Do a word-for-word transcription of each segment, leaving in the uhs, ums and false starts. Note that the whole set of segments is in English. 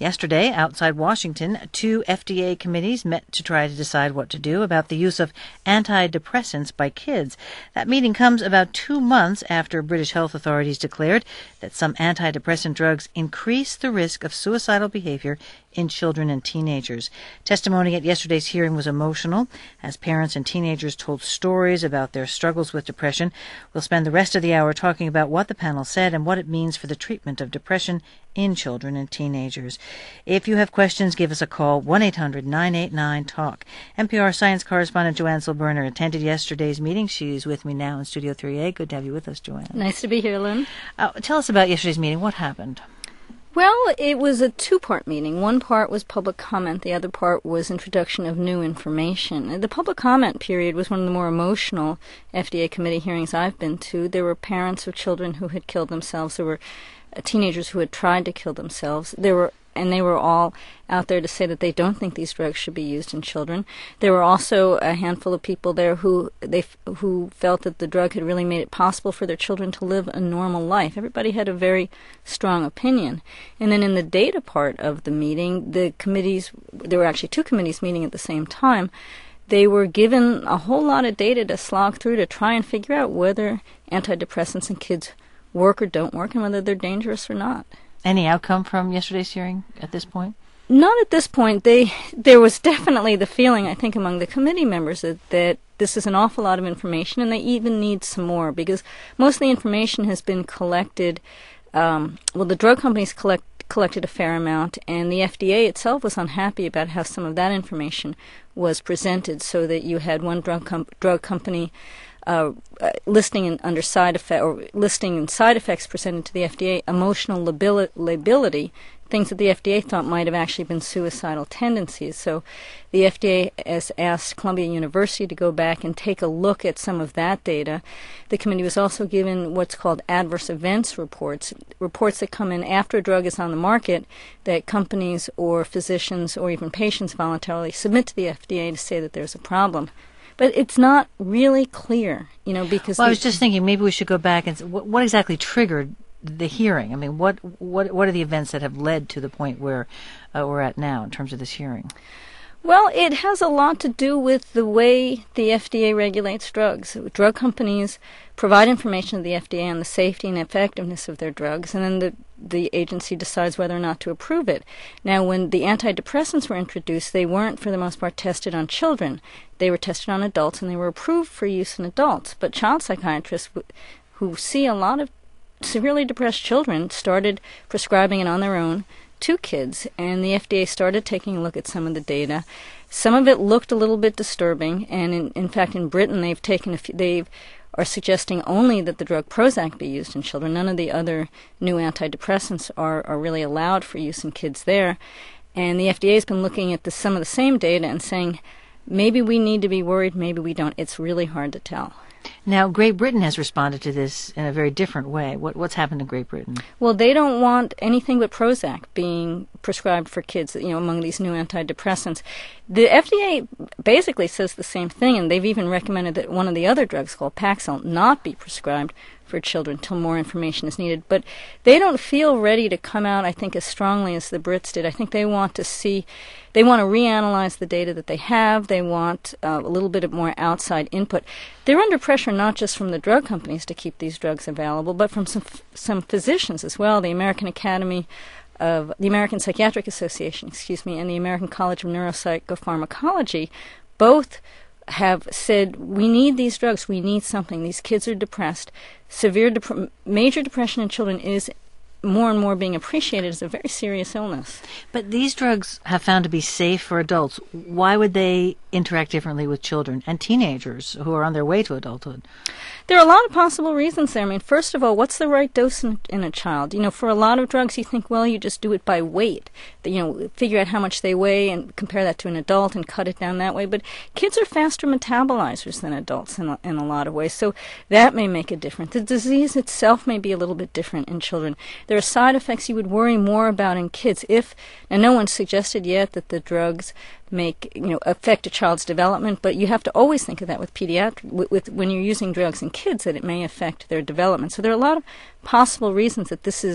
Yesterday, outside Washington, two F D A committees met to try to decide what to do about the use of antidepressants by kids. That meeting comes about two months after British health authorities declared that some antidepressant drugs increase the risk of suicidal behavior in children and teenagers. Testimony at yesterday's hearing was emotional as parents and teenagers told stories about their struggles with depression. We'll spend the rest of the hour talking about what the panel said and what it means for the treatment of depression in children and teenagers. If you have questions, give us a call, one eight hundred nine eight nine talk. N P R science correspondent Joanne Silberner attended yesterday's meeting. She's with me now in Studio three A. Good to have you with us, Joanne. Nice to be here, Lynn. Uh, tell us about yesterday's meeting. What happened? Well, it was a two-part meeting. One part was public comment. The other part was introduction of new information. The public comment period was one of the more emotional F D A committee hearings I've been to. There were parents of children who had killed themselves. There were uh, teenagers who had tried to kill themselves. There were and they were all out there to say that they don't think these drugs should be used in children. There were also a handful of people there who they who felt that the drug had really made it possible for their children to live a normal life. Everybody had a very strong opinion. And then in the data part of the meeting, the committees, there were actually two committees meeting at the same time, they were given a whole lot of data to slog through to try and figure out whether antidepressants in kids work or don't work and whether they're dangerous or not. Any outcome from yesterday's hearing at this point? Not at this point. They there was definitely the feeling, I think, among the committee members that, that this is an awful lot of information and they even need some more because most of the information has been collected. Um, well, the drug companies collect, collected a fair amount and the F D A itself was unhappy about how some of that information was presented so that you had one drug, com- drug company Uh, uh, listing in, under side effect or listing in side effects presented to the F D A emotional labili- lability, things that the F D A thought might have actually been suicidal tendencies. So the F D A has asked Columbia University to go back and take a look at some of that data. The committee was also given what's called adverse events reports, reports that come in after a drug is on the market that companies or physicians or even patients voluntarily submit to the F D A to say that there's a problem. But it's not really clear, you know, because... Well, I was just thinking maybe we should go back and see what, what exactly triggered the hearing. I mean, what what what are the events that have led to the point where uh, we're at now in terms of this hearing? Well, it has a lot to do with the way the F D A regulates drugs. Drug companies provide information to the F D A on the safety and effectiveness of their drugs, and then the the agency decides whether or not to approve it. Now, when the antidepressants were introduced, they weren't, for the most part, tested on children. They were tested on adults, and they were approved for use in adults. But child psychiatrists w- who see a lot of severely depressed children started prescribing it on their own to kids, and the F D A started taking a look at some of the data. Some of it looked a little bit disturbing, and in, in fact, in Britain, they've taken a few, they've are suggesting only that the drug Prozac be used in children. None of the other new antidepressants are, are really allowed for use in kids there. And the F D A has been looking at the, some of the same data and saying, maybe we need to be worried, maybe we don't. It's really hard to tell. Now, Great Britain has responded to this in a very different way. What, what's happened in Great Britain? Well, they don't want anything but Prozac being prescribed for kids, you know, among these new antidepressants. The F D A basically says the same thing, and they've even recommended that one of the other drugs called Paxil not be prescribed for children until more information is needed. But they don't feel ready to come out, I think, as strongly as the Brits did. I think they want to see, they want to reanalyze the data that they have. They want uh, a little bit of more outside input. They're under pressure not just from the drug companies to keep these drugs available, but from some f- some physicians as well. The American Academy of the American Psychiatric Association, excuse me, and the American College of Neuropsychopharmacology both have said, we need these drugs, we need something. These kids are depressed. Severe, dep- major depression in children is more and more being appreciated as a very serious illness. But these drugs have found to be safe for adults. Why would they interact differently with children and teenagers who are on their way to adulthood? There are a lot of possible reasons there. I mean, first of all, what's the right dose in, in a child? You know, for a lot of drugs, you think, well, you just do it by weight. You know, figure out how much they weigh and compare that to an adult and cut it down that way. But kids are faster metabolizers than adults in a, in a lot of ways, so that may make a difference. The disease itself may be a little bit different in children. There are side effects you would worry more about in kids if, and no one's suggested yet that the drugs make, you know, affect a child's development, but you have to always think of that with pediatric, with, with when you're using drugs in kids, that it may affect their development. So there are a lot of possible reasons that this is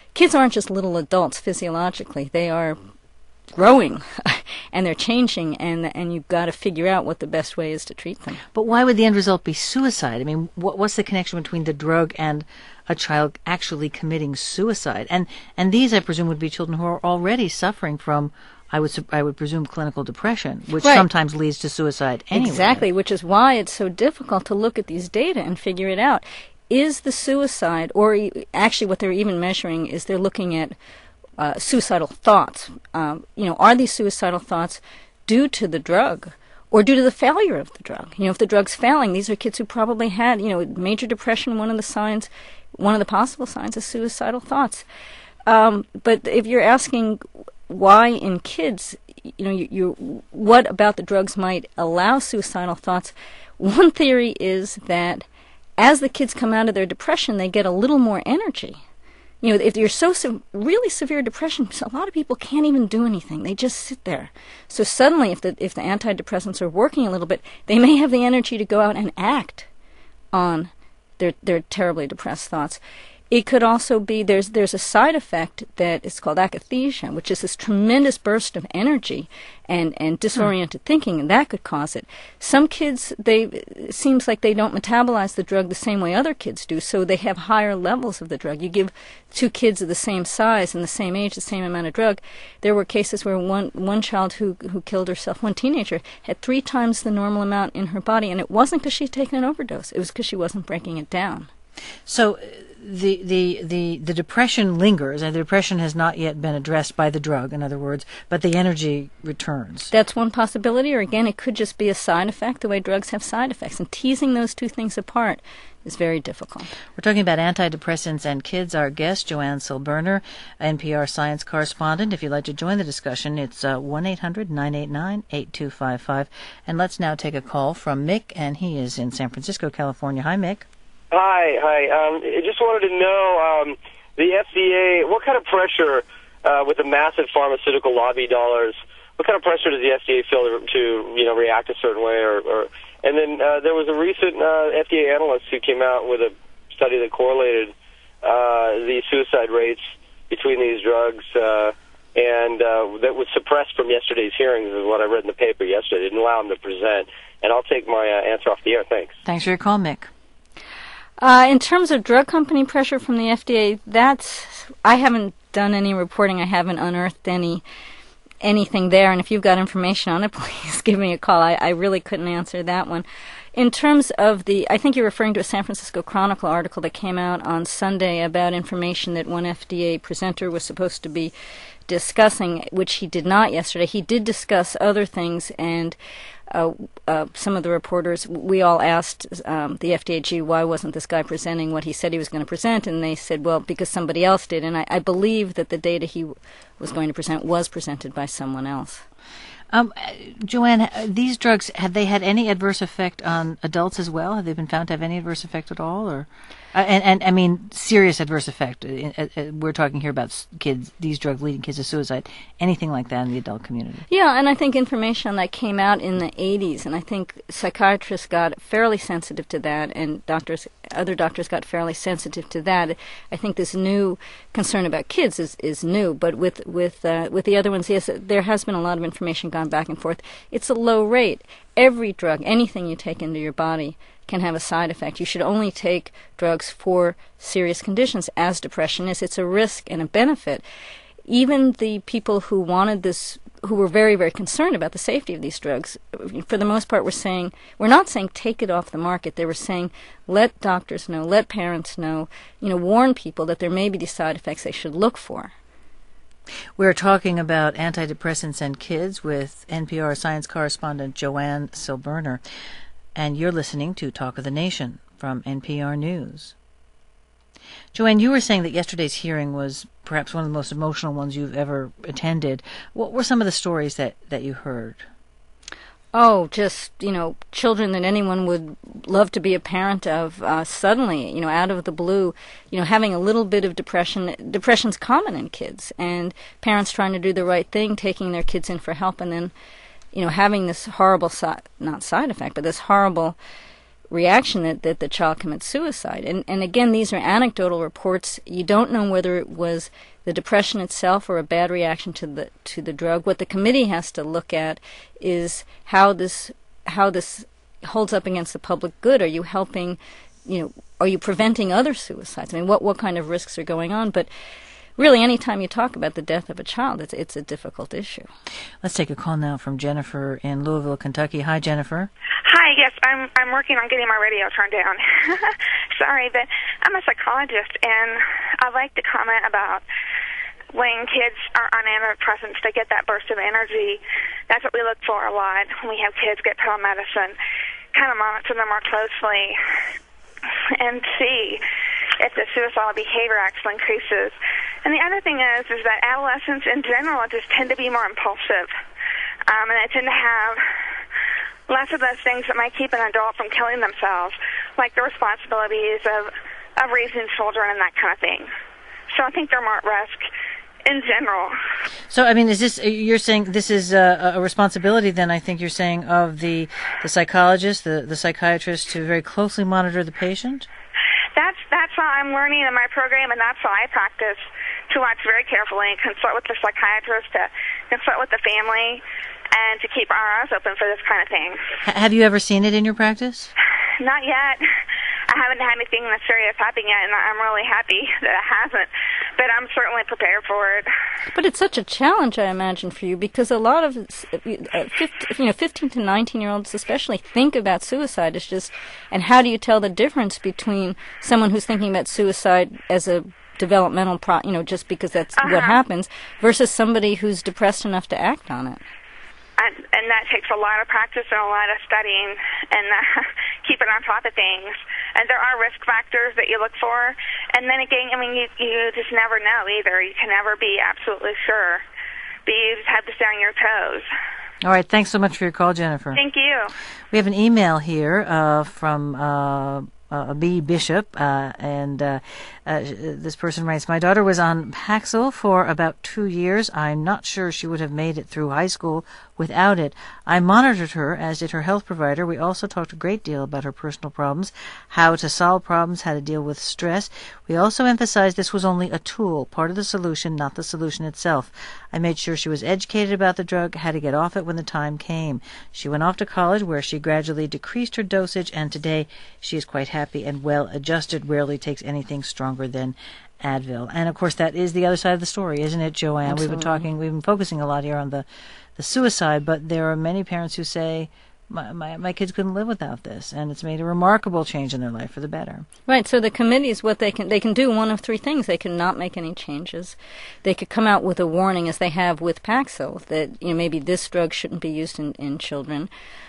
kids aren't just little adults physiologically. They are growing and they're changing, and and you've got to figure out what the best way is to treat them. But why would the end result be suicide? I mean, what, what's the connection between the drug and a child actually committing suicide? And and these, I presume, would be children who are already suffering from, I would I would presume, clinical depression, which right. sometimes leads to suicide anyway. Exactly, which is why it's so difficult to look at these data and figure it out. Is the suicide, or e- actually what they're even measuring is they're looking at uh, suicidal thoughts. Um, you know, are these suicidal thoughts due to the drug or due to the failure of the drug? You know, if the drug's failing, these are kids who probably had, you know, major depression. One of the signs, one of the possible signs is suicidal thoughts. Um, but if you're asking why in kids, you know, you, you what about the drugs might allow suicidal thoughts? One theory is that as the kids come out of their depression, they get a little more energy. You know, if you're so se- really severe depression, a lot of people can't even do anything. They just sit there. So suddenly, if the if the antidepressants are working a little bit, they may have the energy to go out and act on their their terribly depressed thoughts. It could also be there's there's a side effect that is called akathisia, which is this tremendous burst of energy and, and disoriented hmm. thinking, and that could cause it. Some kids, they it seems like they don't metabolize the drug the same way other kids do, so they have higher levels of the drug. You give two kids of the same size and the same age the same amount of drug. There were cases where one one child who who killed herself, one teenager, had three times the normal amount in her body, and it wasn't because she'd taken an overdose. It was because she wasn't breaking it down. So the, the the the depression lingers, and the depression has not yet been addressed by the drug, in other words, but the energy returns. That's one possibility, or again, it could just be a side effect, the way drugs have side effects, and teasing those two things apart is very difficult. We're talking about antidepressants and kids. Our guest, Joanne Silberner, N P R science correspondent. If you'd like to join the discussion, it's uh, one eight hundred nine eight nine eight two five five. And let's now take a call from Mick, and he is in San Francisco, California. Hi, Mick. Hi, hi. Um, I just wanted to know um, the F D A, what kind of pressure uh, with the massive pharmaceutical lobby dollars, what kind of pressure does the F D A feel to, to you know, react a certain way? Or, or and then uh, there was a recent uh, F D A analyst who came out with a study that correlated uh, the suicide rates between these drugs, uh, and uh, that was suppressed from yesterday's hearings, is what I read in the paper yesterday. It didn't allow them to present. And I'll take my uh, answer off the air. Thanks. Thanks for your call, Mick. Uh, in terms of drug company pressure from the F D A, that's I haven't done any reporting. I haven't unearthed any anything there. And if you've got information on it, please give me a call. I, I really couldn't answer that one. In terms of the, I think you're referring to a San Francisco Chronicle article that came out on Sunday about information that one F D A presenter was supposed to be discussing, which he did not yesterday. He did discuss other things, and Uh, uh, some of the reporters, we all asked um, the F D A, gee, why wasn't this guy presenting what he said he was going to present? And they said, well, because somebody else did. And I, I believe that the data he w- was going to present was presented by someone else. Um, Joanne, these drugs, have they had any adverse effect on adults as well? Have they been found to have any adverse effect at all? Or, uh, and, and I mean, serious adverse effect. Uh, uh, we're talking here about kids, these drugs leading kids to suicide. Anything like that in the adult community? Yeah, and I think information on that came out in the eighties, and I think psychiatrists got fairly sensitive to that, and doctors, other doctors got fairly sensitive to that. I think this new concern about kids is, is new, but with with uh, with the other ones, yes, there has been a lot of information gone back and forth. It's a low rate. Every drug, anything you take into your body, can have a side effect. You should only take drugs for serious conditions, as depression is. It's a risk and a benefit. Even the people who wanted this, who were very, very concerned about the safety of these drugs, for the most part were saying, we're not saying take it off the market. They were saying, let doctors know, let parents know, you know, warn people that there may be these side effects they should look for. We're talking about antidepressants and kids with N P R science correspondent Joanne Silberner. And you're listening to Talk of the Nation from N P R News. Joanne, you were saying that yesterday's hearing was perhaps one of the most emotional ones you've ever attended. What were some of the stories that, that you heard? Oh, just, you know, children that anyone would love to be a parent of, uh, suddenly, you know, out of the blue, you know, having a little bit of depression. Depression's common in kids, and parents trying to do the right thing, taking their kids in for help, and then, you know, having this horrible, si- not side effect, but this horrible reaction that, that the child commits suicide. And, and again, these are anecdotal reports. You don't know whether it was the depression itself or a bad reaction to the to the drug. What the committee has to look at is how this how this holds up against the public good. Are you helping, you know, are you preventing other suicides? I mean, what, what kind of risks are going on? But really, any time you talk about the death of a child, it's it's a difficult issue. Let's take a call now from Jennifer in Louisville, Kentucky. Hi, Jennifer. Hi, yes, I'm I'm working on getting my radio turned down. Sorry, but I'm a psychologist, and I'd like to comment about when kids are on antidepressants, they get that burst of energy. That's what we look for a lot when we have kids get telemedicine. Kind of monitor them more closely and see if the suicidal behavior actually increases. And the other thing is, is that adolescents in general just tend to be more impulsive, um, and they tend to have less of those things that might keep an adult from killing themselves, like the responsibilities of, of raising children and that kind of thing. So I think they're more at risk in general. So, I mean, is this, you're saying this is a, a responsibility then, I think you're saying, of the, the psychologist, the, the psychiatrist, to very closely monitor the patient? That's that's how I'm learning in my program, and that's how I practice, to watch very carefully, consult with the psychiatrist, to consult with the family, and to keep our eyes open for this kind of thing. H- have you ever seen it in your practice? Not yet. I haven't had anything that serious happen yet, and I'm really happy that it hasn't. But I'm certainly prepared for it. But it's such a challenge, I imagine, for you, because a lot of uh, fifteen, you know, fifteen to nineteen-year-olds especially think about suicide. It's just, and how do you tell the difference between someone who's thinking about suicide as a developmental, pro, you know, just because that's uh-huh. what happens, versus somebody who's depressed enough to act on it? And, and that takes a lot of practice and a lot of studying and uh, keeping on top of things. And there are risk factors that you look for. And then again, I mean, you, you just never know either. You can never be absolutely sure. But you just have to stay on your toes. All right. Thanks so much for your call, Jennifer. Thank you. We have an email here uh, from uh, uh, B. Bishop, uh, and uh, uh, this person writes, my daughter was on Paxil for about two years. I'm not sure she would have made it through high school without it. I monitored her, as did her health provider. We also talked a great deal about her personal problems, how to solve problems, how to deal with stress. We also emphasized this was only a tool, part of the solution, not the solution itself. I made sure she was educated about the drug, how to get off it when the time came. She went off to college, where she gradually decreased her dosage, and today she is quite happy and well adjusted, rarely takes anything stronger than Advil. And of course, that is the other side of the story, isn't it, Joanne? Absolutely. We've been talking, we've been focusing a lot here on the, the suicide, but there are many parents who say, my, my my kids couldn't live without this, and it's made a remarkable change in their life for the better. Right. So the committees, what they can they can do one of three things. They can not make any changes. They could come out with a warning, as they have with Paxil, that you know maybe this drug shouldn't be used in, in children.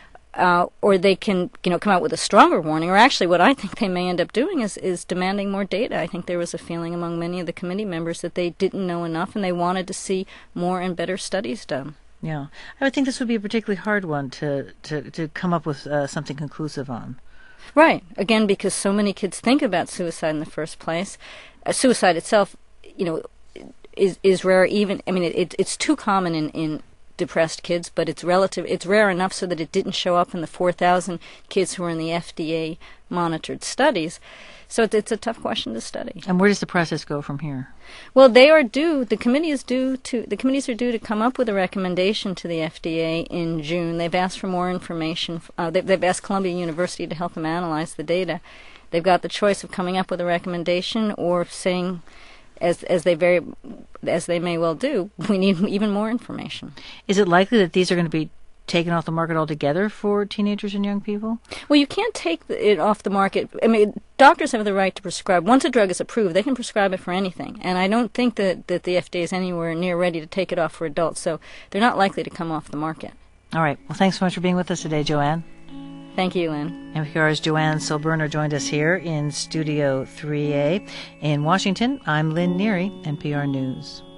Uh, or they can, you know, come out with a stronger warning. Or actually, what I think they may end up doing is, is demanding more data. I think there was a feeling among many of the committee members that they didn't know enough, and they wanted to see more and better studies done. Yeah, I would think this would be a particularly hard one to to, to come up with uh, something conclusive on. Right. Again, because so many kids think about suicide in the first place. Uh, suicide itself, you know, is is rare. Even I mean, it, it it's too common in in. depressed kids, but it's relative. It's rare enough so that it didn't show up in the four thousand kids who were in the F D A monitored studies. So it, it's a tough question to study. And where does the process go from here? Well, they are due. The committee is due to. The committees are due to come up with a recommendation to the F D A in June. They've asked for more information. Uh, they've, they've asked Columbia University to help them analyze the data. They've got the choice of coming up with a recommendation or saying, as as they very as they may well do, we need even more information. Is it likely that these are going to be taken off the market altogether for teenagers and young people? Well, you can't take it off the market. I mean, doctors have the right to prescribe. Once a drug is approved, they can prescribe it for anything. And I don't think that, that the F D A is anywhere near ready to take it off for adults, so they're not likely to come off the market. All right. Well, thanks so much for being with us today, Joanne. Thank you, Lynn. N P R's Joanne Silberner joined us here in Studio three A in Washington. I'm Lynn Neary, N P R News.